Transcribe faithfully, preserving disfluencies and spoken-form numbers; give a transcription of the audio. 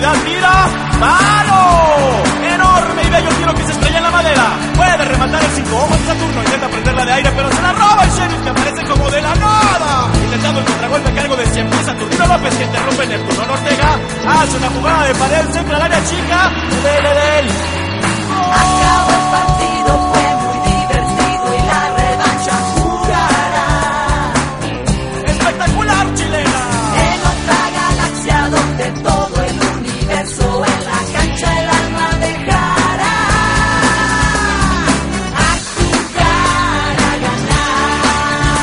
profundidad, tira, ¡palo! Enorme y bello tiro que se estrella en la madera. Puede rematar el cinco ojos de Saturno, intenta prenderla de aire, pero se la roba el sheriff, que aparece como de la nada. Intentando el contragolpe a cargo de cien pies, Saturnino López, que interrumpe Neptuno Ortega. Hace una jugada de pared, centra al área chica, del, del, del. ¡Oh!